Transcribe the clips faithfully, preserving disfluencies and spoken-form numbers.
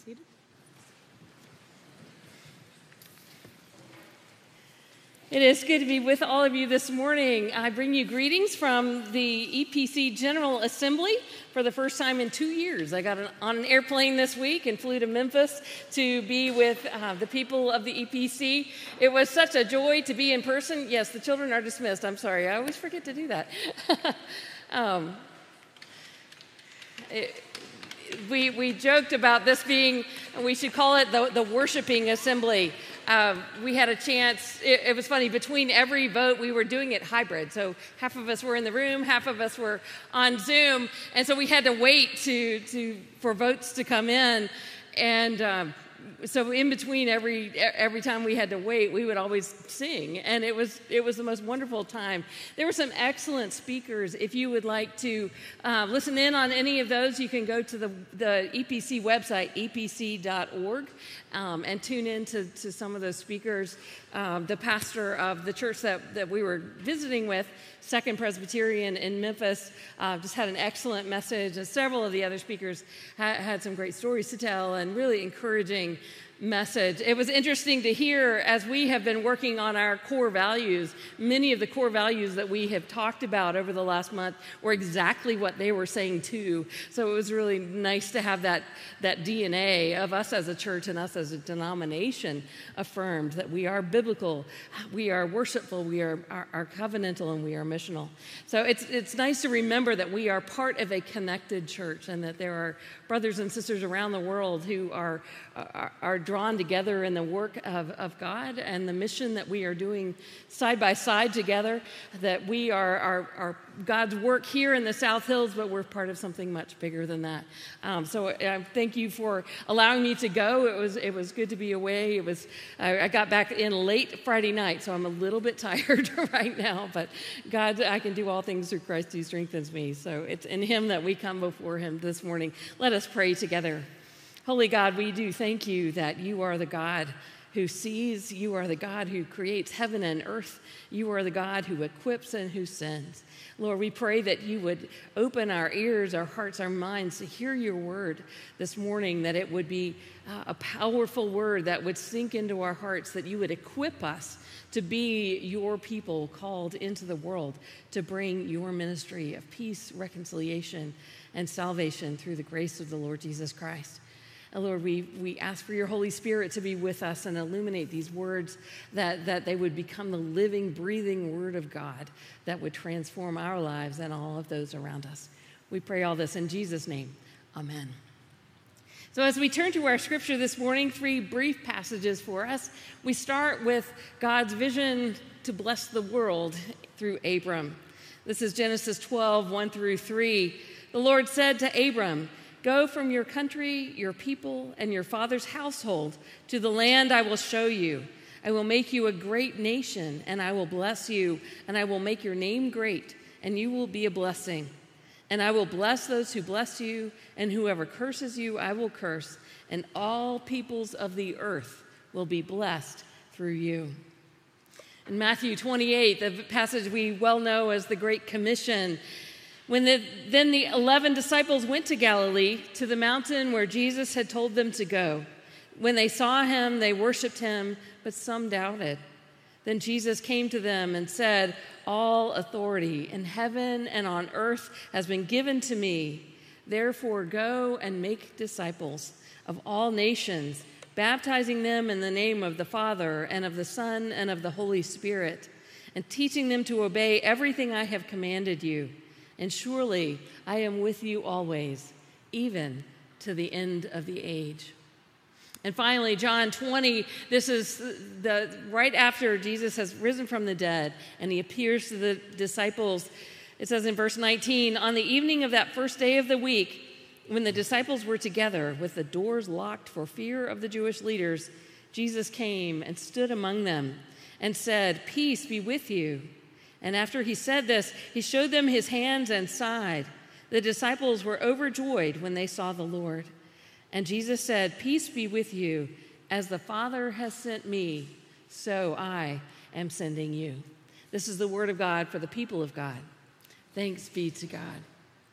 seated. It is good to be with all of you this morning. I bring you greetings from the E P C General Assembly for the first time in two years. I got an, on an airplane this week and flew to Memphis to be with uh, the people of the E P C. It was such a joy to be in person. Yes, the children are dismissed. I'm sorry. I always forget to do that. um, it, we, we joked about this being, we should call it the, the worshiping assembly. Uh, we had a chance, it, it was funny, between every vote, we were doing it hybrid. So half of us were in the room, half of us were on Zoom. And so we had to wait to, to for votes to come in. And um, so in between every every time we had to wait, we would always sing. And it was it was the most wonderful time. There were some excellent speakers. If you would like to uh, listen in on any of those, you can go to the, the E P C website, e p c dot org. Um, and tune in to, to some of those speakers. Um, the pastor of the church that, that we were visiting with, Second Presbyterian in Memphis, uh, just had an excellent message, and several of the other speakers ha- had some great stories to tell and really encouraging message. It was interesting to hear as we have been working on our core values, many of the core values that we have talked about over the last month were exactly what they were saying too. So it was really nice to have that, that D N A of us as a church and us as a denomination affirmed that we are biblical, we are worshipful, we are, are, are covenantal, and we are missional. So it's, it's nice to remember that we are part of a connected church and that there are brothers and sisters around the world who are, are, are drawn together in the work of, of God and the mission that we are doing side by side together, that we are, are, are God's work here in the South Hills, but we're part of something much bigger than that. Um, so uh, thank you for allowing me to go. It was it was good to be away. It was I, I got back in late Friday night, so I'm a little bit tired right now, but God, I can do all things through Christ who strengthens me. So it's in him that we come before him this morning. Let us pray together. Holy God, we do thank you that you are the God who sees, you are the God who creates heaven and earth, you are the God who equips and who sends. Lord, we pray that you would open our ears, our hearts, our minds to hear your word this morning, that it would be uh, a powerful word that would sink into our hearts, that you would equip us to be your people called into the world to bring your ministry of peace, reconciliation, and salvation through the grace of the Lord Jesus Christ. And Lord, we, we ask for your Holy Spirit to be with us and illuminate these words, that, that they would become the living, breathing word of God that would transform our lives and all of those around us. We pray all this in Jesus' name. Amen. So as we turn to our scripture this morning, three brief passages for us. We start with God's vision to bless the world through Abram. This is Genesis twelve, one through three. The Lord said to Abram, "Go from your country, your people, and your father's household to the land I will show you. I will make you a great nation, and I will bless you, and I will make your name great, and you will be a blessing. And I will bless those who bless you, and whoever curses you, I will curse, and all peoples of the earth will be blessed through you." In Matthew twenty-eight, the passage we well know as the Great Commission, When the, then the eleven disciples went to Galilee, to the mountain where Jesus had told them to go. When they saw him, they worshiped him, but some doubted. Then Jesus came to them and said, "All authority in heaven and on earth has been given to me. Therefore go and make disciples of all nations, baptizing them in the name of the Father and of the Son and of the Holy Spirit, and teaching them to obey everything I have commanded you. And surely I am with you always, even to the end of the age." And finally, John twenty, this is the right after Jesus has risen from the dead, and he appears to the disciples. It says in verse nineteen, "On the evening of that first day of the week, when the disciples were together with the doors locked for fear of the Jewish leaders, Jesus came and stood among them and said, 'Peace be with you.' And after he said this, he showed them his hands and side. The disciples were overjoyed when they saw the Lord. And Jesus said, 'Peace be with you. As the Father has sent me, so I am sending you.'" This is the word of God for the people of God. Thanks be to God.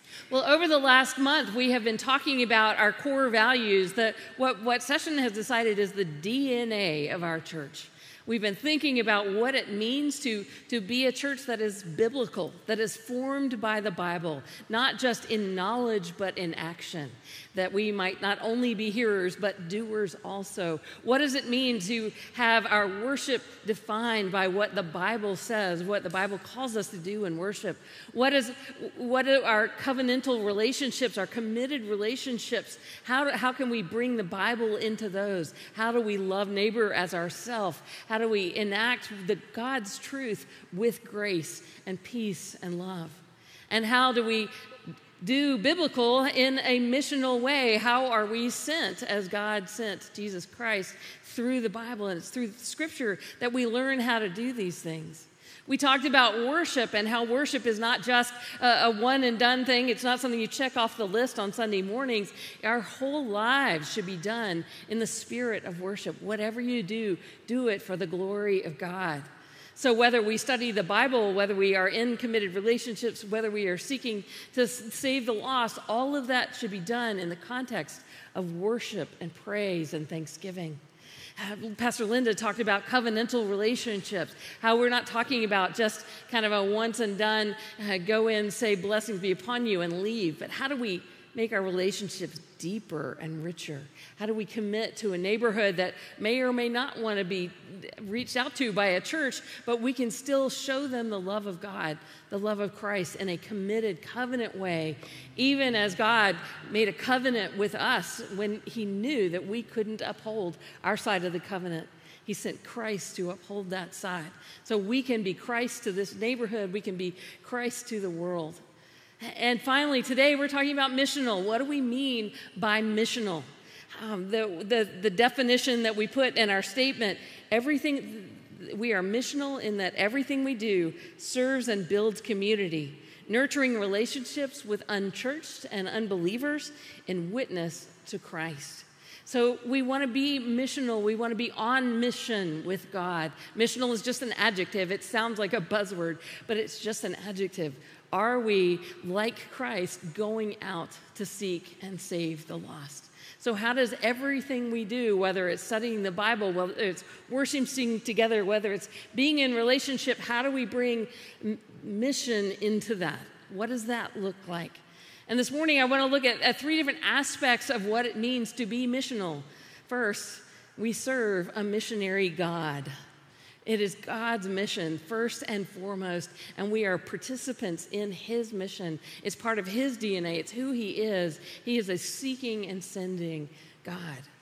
Well, over the last month, we have been talking about our core values, that what, what Session has decided is the D N A of our church. We've been thinking about what it means to, to be a church that is biblical, that is formed by the Bible, not just in knowledge, but in action, that we might not only be hearers, but doers also. What does it mean to have our worship defined by what the Bible says, what the Bible calls us to do in worship? What is, what are our covenantal relationships, our committed relationships? How, do, how can we bring the Bible into those? How do we love neighbor as ourselves? How do we enact the God's truth with grace and peace and love? And how do we do biblical in a missional way? How are we sent as God sent Jesus Christ through the Bible? And it's through Scripture that we learn how to do these things. We talked about worship and how worship is not just a, a one and done thing. It's not something you check off the list on Sunday mornings. Our whole lives should be done in the spirit of worship. Whatever you do, do it for the glory of God. So whether we study the Bible, whether we are in committed relationships, whether we are seeking to save the lost, all of that should be done in the context of worship and praise and thanksgiving. Pastor Linda talked about covenantal relationships, how we're not talking about just kind of a once and done, uh, go in, say blessings be upon you and leave, but how do we make our relationships deeper and richer? How do we commit to a neighborhood that may or may not want to be reached out to by a church, but we can still show them the love of God, the love of Christ in a committed covenant way, even as God made a covenant with us when he knew that we couldn't uphold our side of the covenant. He sent Christ to uphold that side. So we can be Christ to this neighborhood. We can be Christ to the world. And finally, today we're talking about missional. What do we mean by missional? Um, the, the, the definition that we put in our statement, everything, we are missional in that everything we do serves and builds community, nurturing relationships with unchurched and unbelievers in witness to Christ. So we want to be missional. We want to be on mission with God. Missional is just an adjective. It sounds like a buzzword, but it's just an adjective. Are we, like Christ, going out to seek and save the lost? So how does everything we do, whether it's studying the Bible, whether it's worshiping together, whether it's being in relationship, how do we bring m- mission into that? What does that look like? And this morning I want to look at, at three different aspects of what it means to be missional. First, we serve a missionary God. It is God's mission, first and foremost, and we are participants in his mission. It's part of his D N A. It's who he is. He is a seeking and sending God.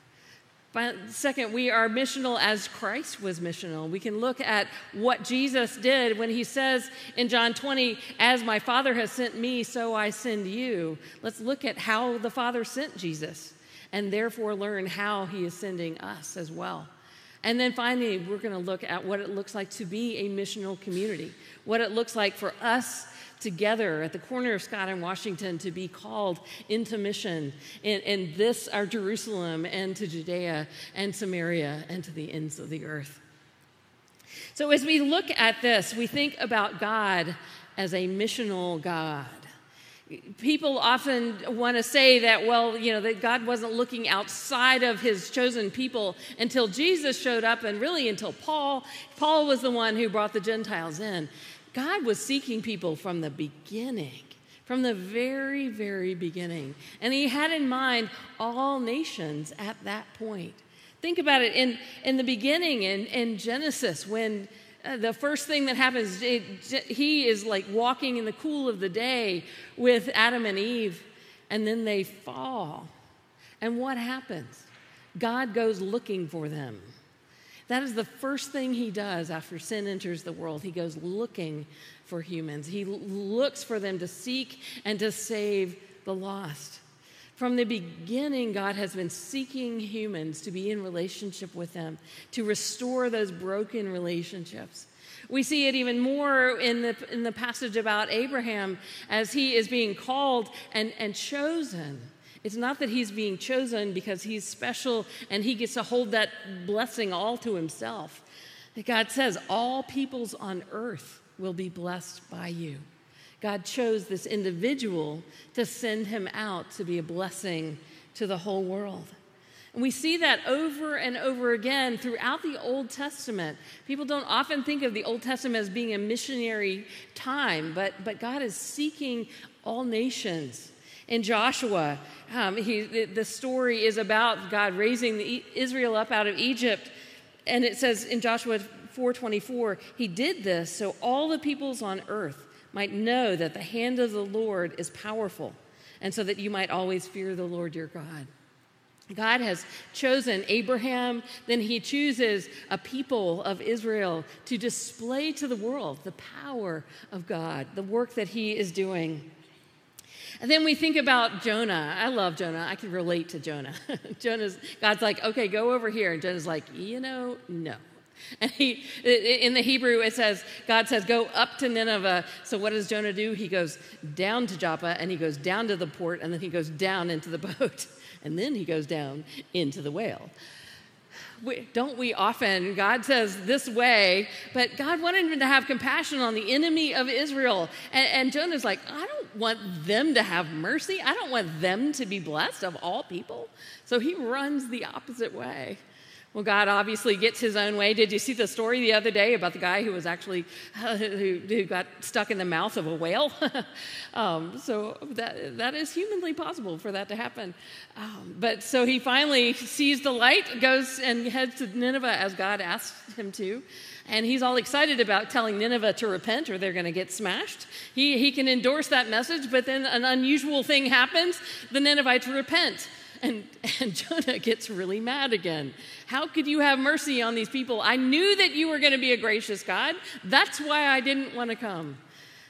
But second, we are missional as Christ was missional. We can look at what Jesus did when he says in John twenty, as my Father has sent me, so I send you. Let's look at how the Father sent Jesus and therefore learn how he is sending us as well. And then finally, we're going to look at what it looks like to be a missional community, what it looks like for us together at the corner of Scott and Washington to be called into mission in, in this, our Jerusalem, and to Judea and Samaria and to the ends of the earth. So as we look at this, we think about God as a missional God. People often want to say that, well, you know, that God wasn't looking outside of his chosen people until Jesus showed up, and really until Paul. Paul was the one who brought the Gentiles in. God was seeking people from the beginning, from the very, very beginning. And he had in mind all nations at that point. Think about it. In, in the beginning, in, in Genesis, when Uh, the first thing that happens, it, he is like walking in the cool of the day with Adam and Eve, and then they fall. And what happens? God goes looking for them. That is the first thing he does after sin enters the world. He goes looking for humans. He l- looks for them to seek and to save the lost. From the beginning, God has been seeking humans to be in relationship with him, to restore those broken relationships. We see it even more in the, in the passage about Abraham as he is being called and, and chosen. It's not that he's being chosen because he's special and he gets to hold that blessing all to himself. God says, all peoples on earth will be blessed by you. God chose this individual to send him out to be a blessing to the whole world. And we see that over and over again throughout the Old Testament. People don't often think of the Old Testament as being a missionary time, but, but God is seeking all nations. In Joshua, um, he, the, the story is about God raising the, Israel up out of Egypt. And it says in Joshua four twenty-four, he did this so all the peoples on earth might know that the hand of the Lord is powerful, and so that you might always fear the Lord your God. God has chosen Abraham, then he chooses a people of Israel to display to the world the power of God, the work that he is doing. And then we think about Jonah. I love Jonah. I can relate to Jonah. Jonah's, God's like, okay, go over here. And Jonah's like, you know, no. And he, in the Hebrew, it says, God says, go up to Nineveh. So what does Jonah do? He goes down to Joppa, and he goes down to the port, and then he goes down into the boat. And then he goes down into the whale. We, don't we often, God says this way, but God wanted him to have compassion on the enemy of Israel. And, and Jonah's like, I don't want them to have mercy. I don't want them to be blessed of all people. So he runs the opposite way. Well, God obviously gets his own way. Did you see the story the other day about the guy who was actually, uh, who, who got stuck in the mouth of a whale? um, so that that is humanly possible for that to happen. Um, but so he finally sees the light, goes and heads to Nineveh as God asked him to. And he's all excited about telling Nineveh to repent or they're going to get smashed. He, he can endorse that message, but then an unusual thing happens. The Ninevites repent. And, and Jonah gets really mad again. How could you have mercy on these people? I knew that you were going to be a gracious God. That's why I didn't want to come.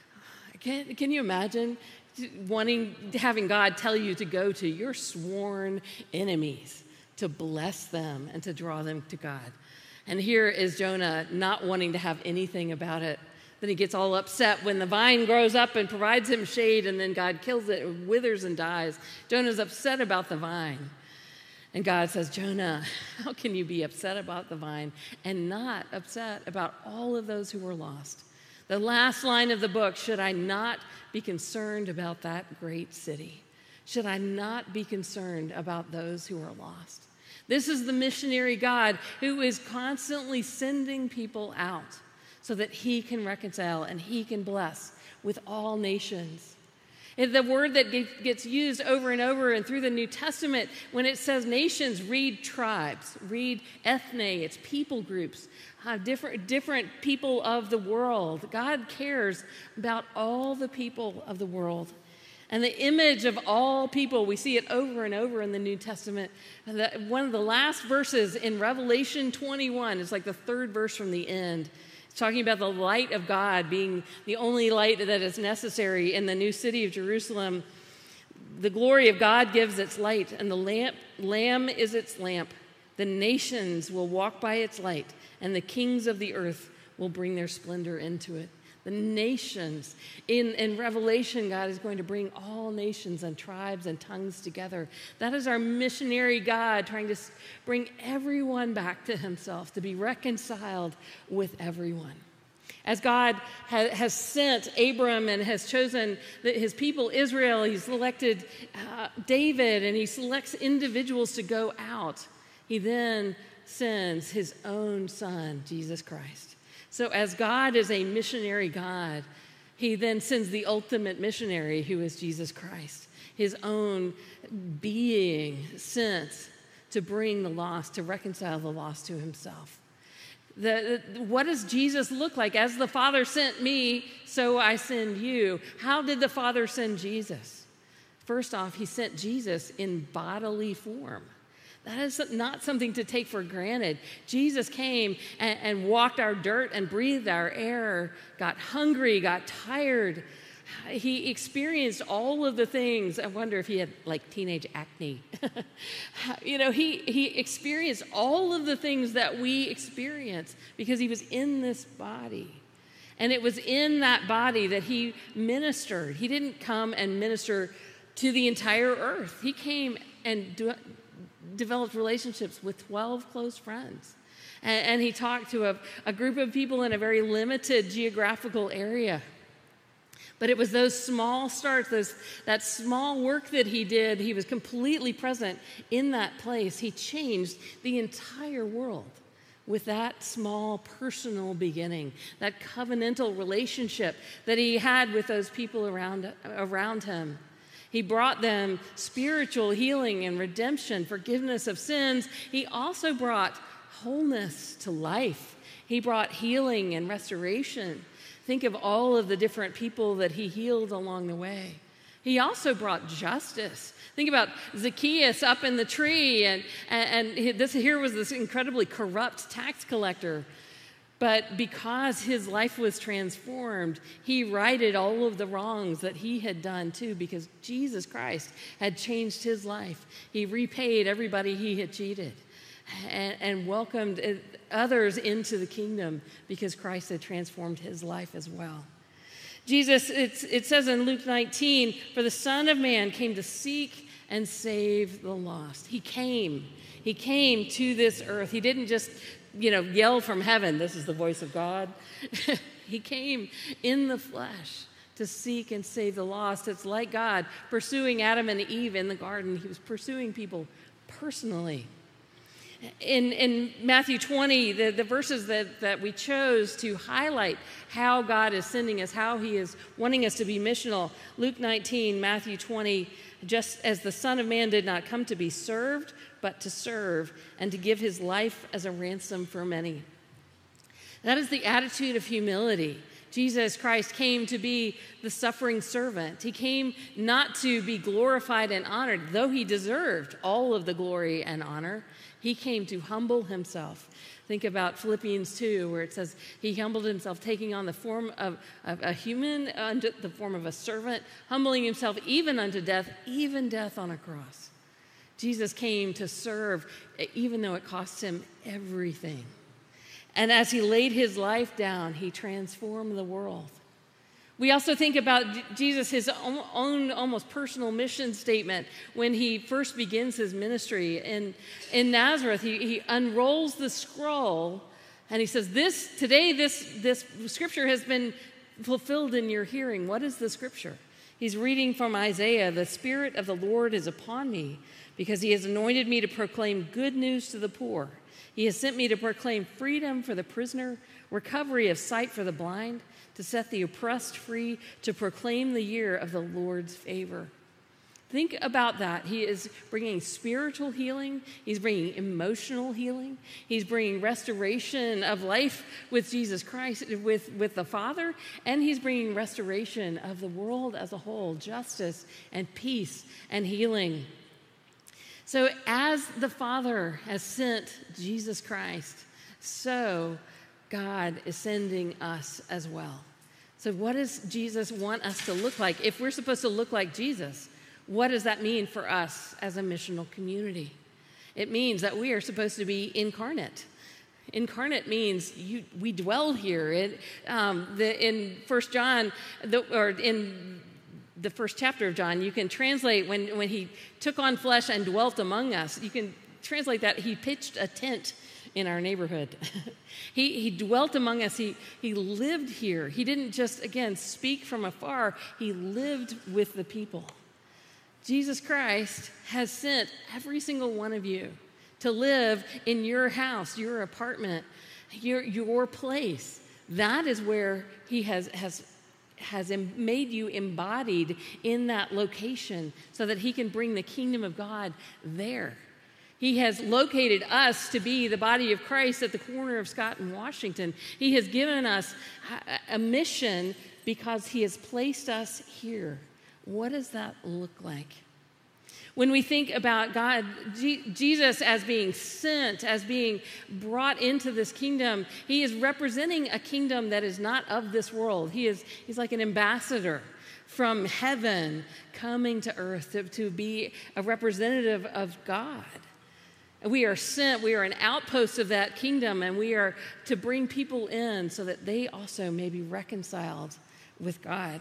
Can, can you imagine wanting, having God tell you to go to your sworn enemies, to bless them and to draw them to God? And here is Jonah not wanting to have anything about it. Then he gets all upset when the vine grows up and provides him shade, and then God kills it, it withers and dies. Jonah's upset about the vine. And God says, Jonah, how can you be upset about the vine and not upset about all of those who were lost? The last line of the book, should I not be concerned about that great city? Should I not be concerned about those who are lost? This is the missionary God who is constantly sending people out so that he can reconcile and he can bless with all nations. And the word that gets used over and over and through the New Testament, when it says nations, read tribes, read ethne, it's people groups, uh, different, different people of the world. God cares about all the people of the world. And the image of all people, we see it over and over in the New Testament. One of the last verses in Revelation twenty-one, it's like the third verse from the end. Talking about the light of God being the only light that is necessary in the new city of Jerusalem. The glory of God gives its light, and the lamp, lamb is its lamp. The nations will walk by its light, and the kings of the earth will bring their splendor into it. The nations. In, in Revelation, God is going to bring all nations and tribes and tongues together. That is our missionary God trying to bring everyone back to himself, to be reconciled with everyone. As God ha- has sent Abram and has chosen the, his people Israel, he's selected uh, David, and he selects individuals to go out. He then sends his own son, Jesus Christ. So as God is a missionary God, he then sends the ultimate missionary, who is Jesus Christ, his own being sent to bring the lost, to reconcile the lost to himself. The, the, what does Jesus look like? As the Father sent me, so I send you. How did the Father send Jesus? First off, he sent Jesus in bodily form. That is not something to take for granted. Jesus came and, and walked our dirt and breathed our air, got hungry, got tired. He experienced all of the things. I wonder if he had like teenage acne. you know, he, he experienced all of the things that we experience because he was in this body. And it was in that body that he ministered. He didn't come and minister to the entire earth. He came and do, developed relationships with twelve close friends. And, and he talked to a, a group of people in a very limited geographical area. But it was those small starts, those, that small work that he did. He was completely present in that place. He changed the entire world with that small personal beginning, that covenantal relationship that he had with those people around, around him. He brought them spiritual healing and redemption, forgiveness of sins. He also brought wholeness to life. He brought healing and restoration. Think of all of the different people that he healed along the way. He also brought justice. Think about Zacchaeus up in the tree, and, and, and this here was this incredibly corrupt tax collector. But because his life was transformed, he righted all of the wrongs that he had done too, because Jesus Christ had changed his life. He repaid everybody he had cheated and, and welcomed others into the kingdom because Christ had transformed his life as well. Jesus, it's, it says in Luke nineteen, for the Son of Man came to seek and save the lost. He came. He came to this earth. He didn't just, you know, yell from heaven, this is the voice of God. He came in the flesh to seek and save the lost. It's like God pursuing Adam and Eve in the garden. He was pursuing people personally. In, in Matthew twenty, the, the verses that, that we chose to highlight how God is sending us, how he is wanting us to be missional. Luke nineteen, Matthew twenty, just as the Son of Man did not come to be served, but to serve and to give his life as a ransom for many. That is the attitude of humility. Jesus Christ came to be the suffering servant. He came not to be glorified and honored, though he deserved all of the glory and honor. He came to humble himself. Think about Philippians two, where it says he humbled himself, taking on the form of, of a human, under the form of a servant, humbling himself even unto death, even death on a cross. Jesus came to serve, even though it cost him everything. And as he laid his life down, he transformed the world. We also think about Jesus, his own, own almost personal mission statement when he first begins his ministry. In, in Nazareth, he, he unrolls the scroll and he says, "This today, this, this scripture has been fulfilled in your hearing." What is the scripture? He's reading from Isaiah, "The Spirit of the Lord is upon me, because he has anointed me to proclaim good news to the poor. He has sent me to proclaim freedom for the prisoner, recovery of sight for the blind, to set the oppressed free, to proclaim the year of the Lord's favor." Think about that. He is bringing spiritual healing. He's bringing emotional healing. He's bringing restoration of life with Jesus Christ, with, with the Father, and he's bringing restoration of the world as a whole, justice and peace and healing. So as the Father has sent Jesus Christ, so God is sending us as well. So what does Jesus want us to look like? If we're supposed to look like Jesus, what does that mean for us as a missional community? It means that we are supposed to be incarnate. Incarnate means you, we dwell here. It, um, the, in First John, the, or in the first chapter of John, you can translate when, when he took on flesh and dwelt among us, you can translate that he pitched a tent in our neighborhood. he, he dwelt among us. He, he lived here. He didn't just, again, speak from afar. He lived with the people. Jesus Christ has sent every single one of you to live in your house, your apartment, your, your place. That is where he has, has, has made you embodied in that location so that he can bring the kingdom of God there. He has located us to be the body of Christ at the corner of Scott and Washington. He has given us a mission because he has placed us here. What does that look like? When we think about God, G- Jesus as being sent, as being brought into this kingdom, he is representing a kingdom that is not of this world. He is, he's like an ambassador from heaven coming to earth to, to be a representative of God. We are sent, we are an outpost of that kingdom, and we are to bring people in so that they also may be reconciled with God.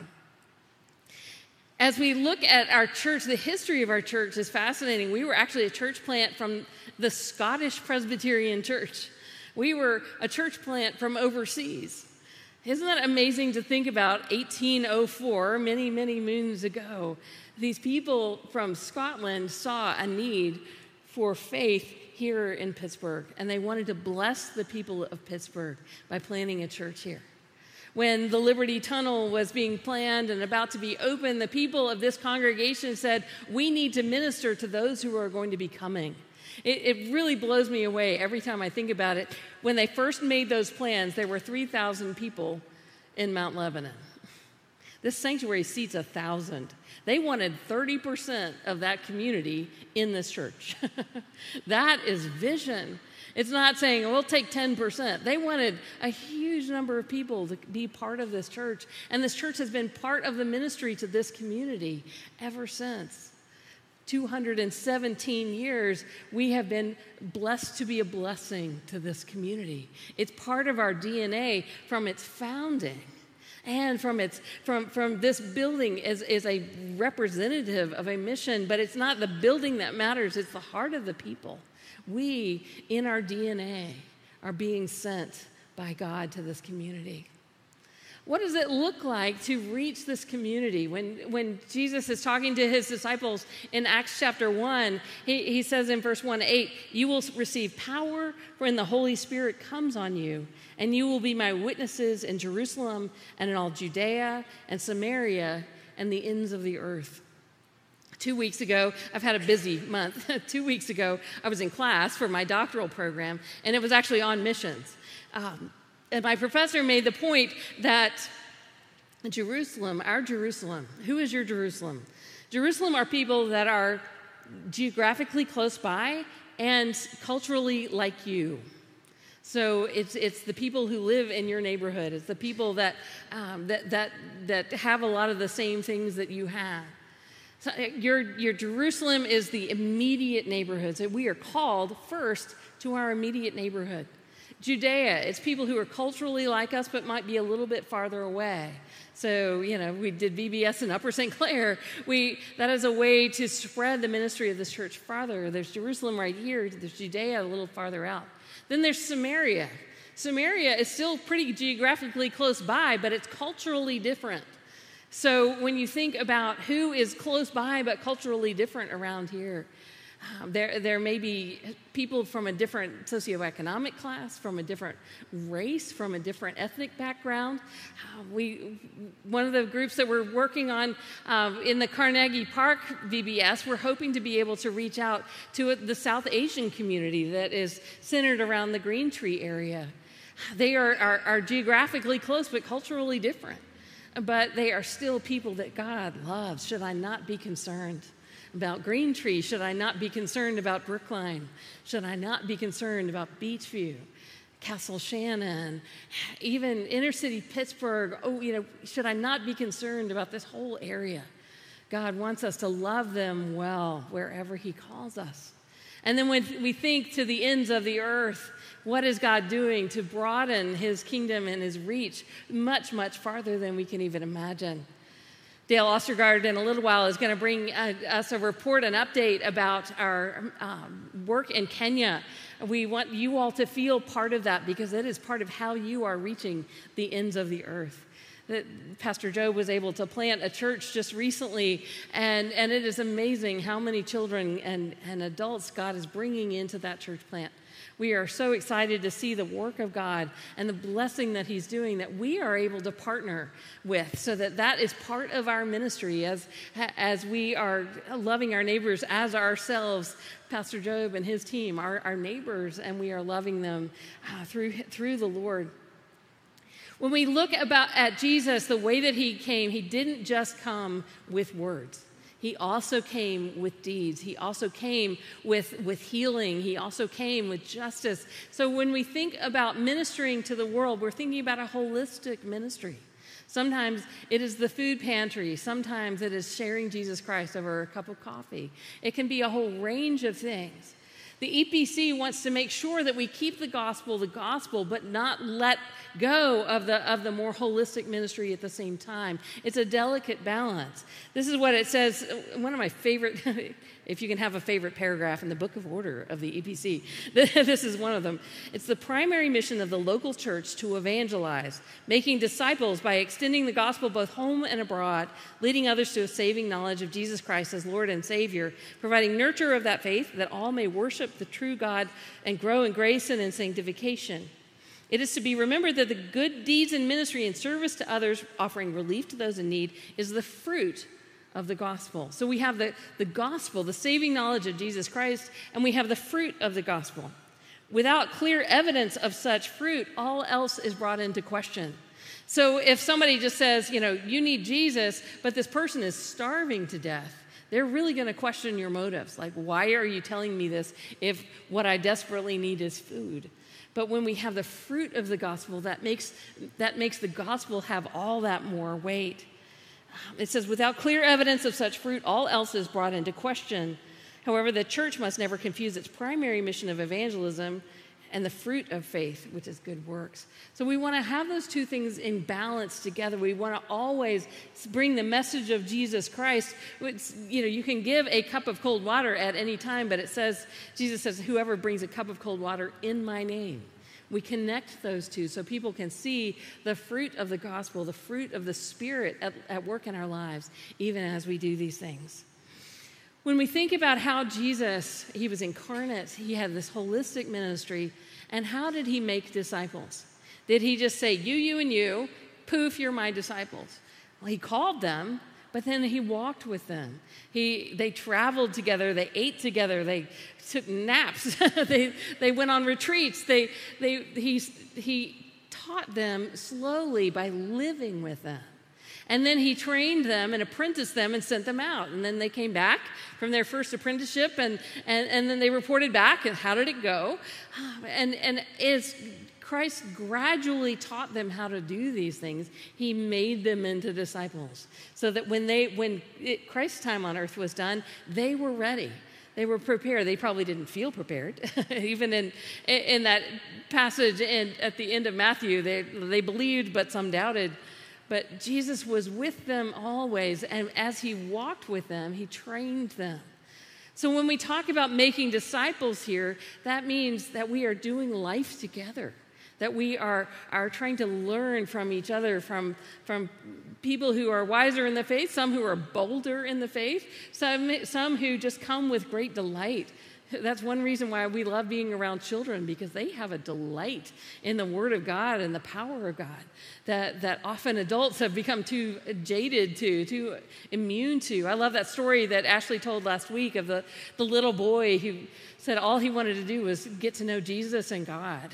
As we look at our church, the history of our church is fascinating. We were actually a church plant from the Scottish Presbyterian Church. We were a church plant from overseas. Isn't that amazing to think about eighteen oh four, many, many moons ago? These people from Scotland saw a need for faith here in Pittsburgh, and they wanted to bless the people of Pittsburgh by planting a church here. When the Liberty Tunnel was being planned and about to be open, the people of this congregation said, we need to minister to those who are going to be coming. It, it really blows me away every time I think about it. When they first made those plans, there were three thousand people in Mount Lebanon. This sanctuary seats one thousand. They wanted thirty percent of that community in this church. That is vision. It's not saying, we'll take ten percent. They wanted a huge number of people to be part of this church. And this church has been part of the ministry to this community ever since. two hundred seventeen years, we have been blessed to be a blessing to this community. It's part of our D N A from its founding. And from its from from this building is, is a representative of a mission, but it's not the building that matters, it's the heart of the people. We, in our D N A, are being sent by God to this community. What does it look like to reach this community? When, when Jesus is talking to his disciples in Acts chapter one, he, he says in verse one eight, you will receive power when the Holy Spirit comes on you, and you will be my witnesses in Jerusalem and in all Judea and Samaria and the ends of the earth. Two weeks ago, I've had a busy month. Two weeks ago, I was in class for my doctoral program, and it was actually on missions. Um, And my professor made the point that Jerusalem, our Jerusalem, who is your Jerusalem? Jerusalem are people that are geographically close by and culturally like you. So it's it's the people who live in your neighborhood. It's the people that um, that that that have a lot of the same things that you have. So your your Jerusalem is the immediate neighborhoods, and we are called first to our immediate neighborhood. Judea, it's people who are culturally like us but might be a little bit farther away. So, you know, we did V B S in Upper Saint Clair. We, that is a way to spread the ministry of this church farther. There's Jerusalem right here. There's Judea a little farther out. Then there's Samaria. Samaria is still pretty geographically close by, but it's culturally different. So when you think about who is close by but culturally different around here, Um, there, there may be people from a different socioeconomic class, from a different race, from a different ethnic background. Uh, we, one of the groups that we're working on um, in the Carnegie Park V B S, we're hoping to be able to reach out to the South Asian community that is centered around the Green Tree area. They are, are, are geographically close but culturally different, but they are still people that God loves. Should I not be concerned about Green Tree? Should I not be concerned about Brookline? Should I not be concerned about Beachview, Castle Shannon, even inner city Pittsburgh? Oh, you know, should I not be concerned about this whole area? God wants us to love them well wherever he calls us. And then when we think to the ends of the earth, what is God doing to broaden his kingdom and his reach much, much farther than we can even imagine? Dale Ostergaard in a little while is going to bring uh, us a report, an update about our um, work in Kenya. We want you all to feel part of that because it is part of how you are reaching the ends of the earth. That Pastor Joe was able to plant a church just recently, and, and it is amazing how many children and, and adults God is bringing into that church plant. We are so excited to see the work of God and the blessing that he's doing that we are able to partner with, so that that is part of our ministry as, as we are loving our neighbors as ourselves. Pastor Job and his team are our neighbors, and we are loving them uh, through, through the Lord. When we look about at Jesus, the way that he came, he didn't just come with words. He also came with deeds. He also came with, with healing. He also came with justice. So when we think about ministering to the world, we're thinking about a holistic ministry. Sometimes it is the food pantry. Sometimes it is sharing Jesus Christ over a cup of coffee. It can be a whole range of things. The E P C wants to make sure that we keep the gospel the gospel, but not let go of the, of the more holistic ministry at the same time. It's a delicate balance. This is what it says. One of my favorite If you can have a favorite paragraph in the Book of Order of the E P C, this is one of them. It's the primary mission of the local church to evangelize, making disciples by extending the gospel both home and abroad, leading others to a saving knowledge of Jesus Christ as Lord and Savior, providing nurture of that faith that all may worship the true God and grow in grace and in sanctification. It is to be remembered that the good deeds in ministry and service to others, offering relief to those in need, is the fruit of the gospel. So we have the, the gospel, the saving knowledge of Jesus Christ, and we have the fruit of the gospel. Without clear evidence of such fruit, all else is brought into question. So if somebody just says, you know, you need Jesus, but this person is starving to death, they're really going to question your motives. Like, why are you telling me this if what I desperately need is food? But when we have the fruit of the gospel, that makes, that makes the gospel have all that more weight. It says, without clear evidence of such fruit, all else is brought into question. However, the church must never confuse its primary mission of evangelism and the fruit of faith, which is good works. So we want to have those two things in balance together. We want to always bring the message of Jesus Christ. It's, you know, you can give a cup of cold water at any time, but it says, Jesus says, whoever brings a cup of cold water in my name. We connect those two so people can see the fruit of the gospel, the fruit of the Spirit at, at work in our lives, even as we do these things. When we think about how Jesus, he was incarnate, he had this holistic ministry, and how did he make disciples? Did he just say, you, you, and you, poof, you're my disciples? Well, he called them, but then he walked with them. He, they traveled together, they ate together, they took naps, they, they went on retreats. They, they, he, he taught them slowly by living with them. And then he trained them and apprenticed them and sent them out. And then they came back from their first apprenticeship, and, and, and then they reported back, and how did it go? And, and as Christ gradually taught them how to do these things, he made them into disciples. So that when, they, when it, Christ's time on earth was done, they were ready. They were prepared. They probably didn't feel prepared. Even in, in that passage in, at the end of Matthew, they, they believed, but some doubted. But Jesus was with them always, and as he walked with them, he trained them. So when we talk about making disciples here, that means that we are doing life together, that we are, are trying to learn from each other, from, from people who are wiser in the faith, some who are bolder in the faith, some, some who just come with great delight. That's one reason why we love being around children, because they have a delight in the Word of God and the power of God that, that often adults have become too jaded to, too immune to. I love that story that Ashley told last week of the, the little boy who said all he wanted to do was get to know Jesus and God.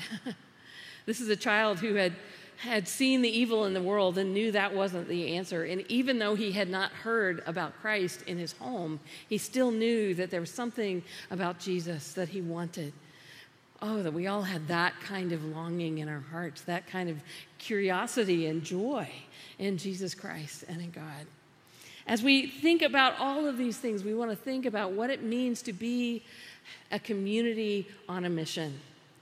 This is a child who had had seen the evil in the world and knew that wasn't the answer. And even though he had not heard about Christ in his home, he still knew that there was something about Jesus that he wanted. Oh, that we all had that kind of longing in our hearts, that kind of curiosity and joy in Jesus Christ and in God. As we think about all of these things, we want to think about what it means to be a community on a mission.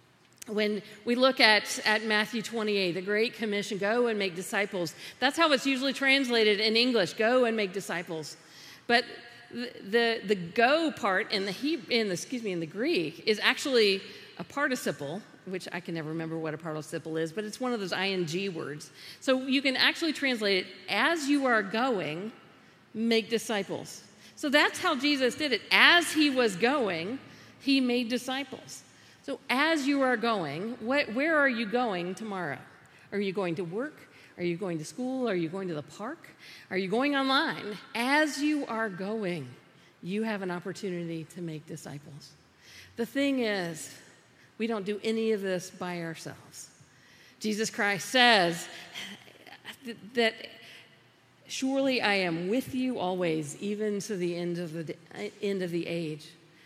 When we look at, at Matthew twenty-eight, the Great Commission, go and make disciples, that's how it's usually translated in English, go and make disciples. But the, the, the go part in the, Hebrew, in the, excuse me, in the Greek is actually a participle, which I can never remember what a participle is, but it's one of those ing words. So you can actually translate it, as you are going, make disciples. So that's how Jesus did it. As he was going, he made disciples. So as you are going, what, where are you going tomorrow? Are you going to work? Are you going to school? Are you going to the park? Are you going online? As you are going, you have an opportunity to make disciples. The thing is, we don't do any of this by ourselves. Jesus Christ says that surely I am with you always, even to the end of the end of the age.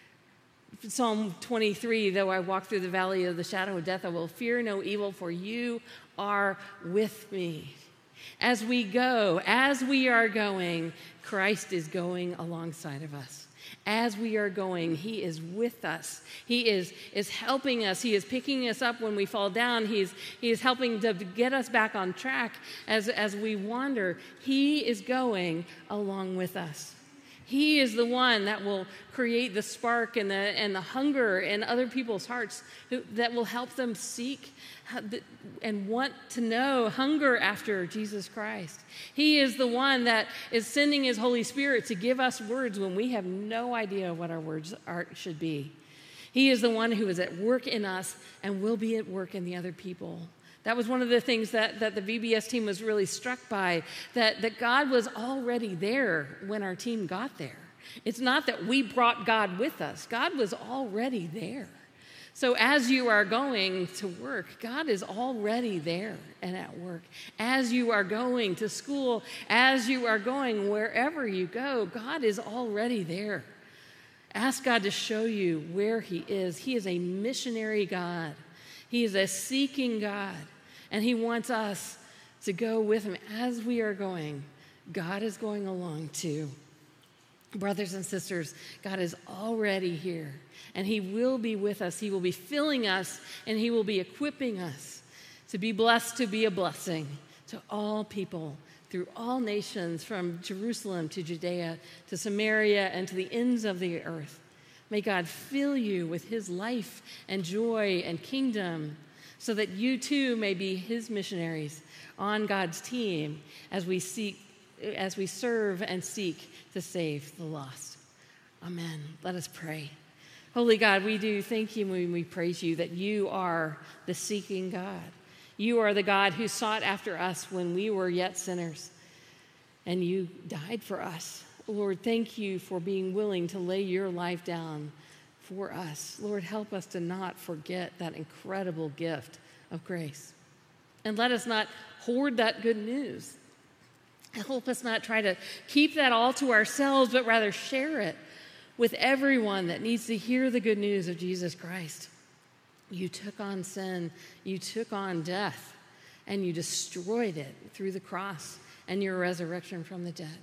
Psalm twenty-three, though I walk through the valley of the shadow of death, I will fear no evil, for you are with me. As we go, as we are going, Christ is going alongside of us. As we are going, he is with us. He is, is helping us. He is picking us up when we fall down. He is, he is helping to get us back on track as, as we wander. He is going along with us. He is the one that will create the spark and the, and the hunger in other people's hearts who, that will help them seek and want to know, hunger after Jesus Christ. He is the one that is sending his Holy Spirit to give us words when we have no idea what our words are, should be. He is the one who is at work in us and will be at work in the other people. That was one of the things that, that the V B S team was really struck by, that, that God was already there when our team got there. It's not that we brought God with us. God was already there. So as you are going to work, God is already there and at work. As you are going to school, as you are going wherever you go, God is already there. Ask God to show you where he is. He is a missionary God. He is a seeking God. And he wants us to go with him. As we are going, God is going along too. Brothers and sisters, God is already here, and he will be with us. He will be filling us, and he will be equipping us to be blessed, to be a blessing to all people through all nations, from Jerusalem to Judea to Samaria and to the ends of the earth. May God fill you with his life and joy and kingdom, so that you too may be his missionaries on God's team as we seek, as we serve and seek to save the lost. Amen. Let us pray. Holy God, we do thank you and we praise you that you are the seeking God. You are the God who sought after us when we were yet sinners, and you died for us. Lord, thank you for being willing to lay your life down for us. Lord, help us to not forget that incredible gift of grace. And let us not hoard that good news. Help us not try to keep that all to ourselves, but rather share it with everyone that needs to hear the good news of Jesus Christ. You took on sin, you took on death, and you destroyed it through the cross and your resurrection from the dead.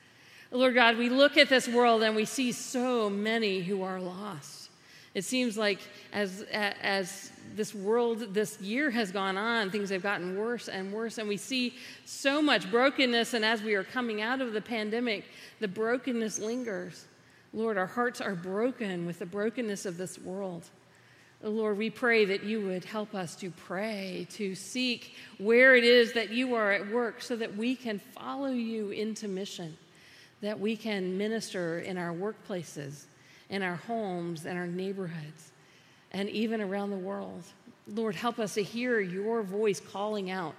Lord God, we look at this world and we see so many who are lost. It seems like as, as this world, this year has gone on, things have gotten worse and worse, and we see so much brokenness, and as we are coming out of the pandemic, the brokenness lingers. Lord, our hearts are broken with the brokenness of this world. Lord, we pray that you would help us to pray, to seek where it is that you are at work so that we can follow you into mission, that we can minister in our workplaces, in our homes, in our neighborhoods, and even around the world. Lord, help us to hear your voice calling out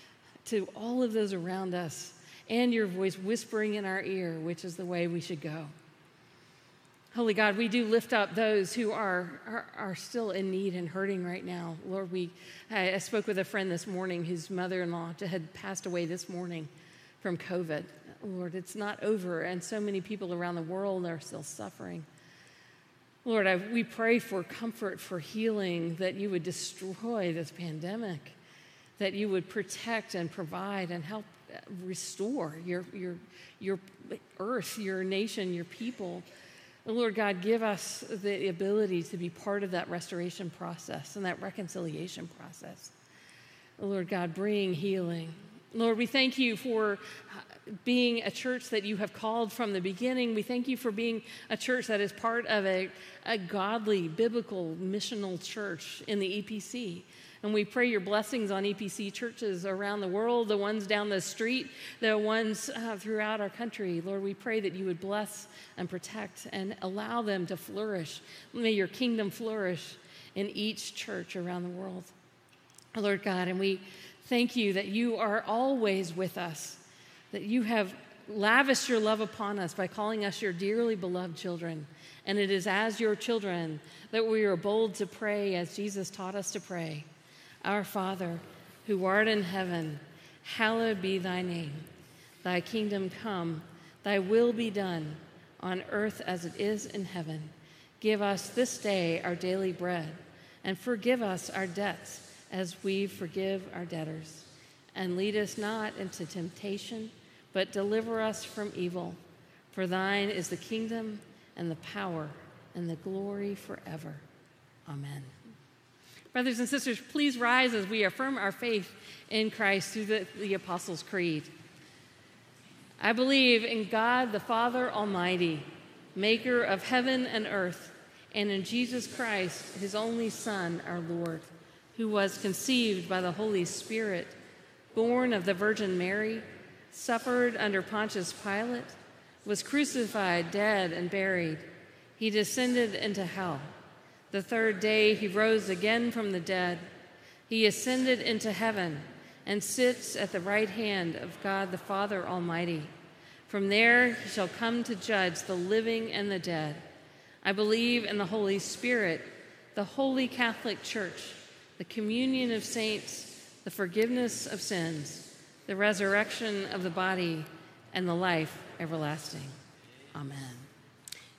to all of those around us, and your voice whispering in our ear, which is the way we should go. Holy God, we do lift up those who are, are, are still in need and hurting right now. Lord, we I, I spoke with a friend this morning whose mother-in-law had passed away this morning from COVID. Lord, it's not over, and so many people around the world are still suffering. Lord, I, we pray for comfort, for healing, that you would destroy this pandemic, that you would protect and provide and help restore your, your, your earth, your nation, your people. Lord God, give us the ability to be part of that restoration process and that reconciliation process. Lord God, bring healing. Lord, we thank you for being a church that you have called from the beginning. We thank you for being a church that is part of a, a godly, biblical, missional church in the E P C. And we pray your blessings on E P C churches around the world, the ones down the street, the ones uh, throughout our country. Lord, we pray that you would bless and protect and allow them to flourish. May your kingdom flourish in each church around the world. Lord God, and we thank you that you are always with us, that you have lavished your love upon us by calling us your dearly beloved children. And it is as your children that we are bold to pray as Jesus taught us to pray. Our Father, who art in heaven, hallowed be thy name. Thy kingdom come, thy will be done, on earth as it is in heaven. Give us this day our daily bread, and forgive us our debts as we forgive our debtors. And lead us not into temptation, but deliver us from evil. For thine is the kingdom and the power and the glory forever. Amen. Brothers and sisters, please rise as we affirm our faith in Christ through the, the Apostles' Creed. I believe in God the Father Almighty, maker of heaven and earth, and in Jesus Christ, his only Son, our Lord, who was conceived by the Holy Spirit, born of the Virgin Mary, suffered under Pontius Pilate, was crucified, dead, and buried. He descended into hell. The third day he rose again from the dead. He ascended into heaven and sits at the right hand of God the Father Almighty. From there he shall come to judge the living and the dead. I believe in the Holy Spirit, the Holy Catholic Church, the communion of saints, the forgiveness of sins, the resurrection of the body, and the life everlasting. Amen.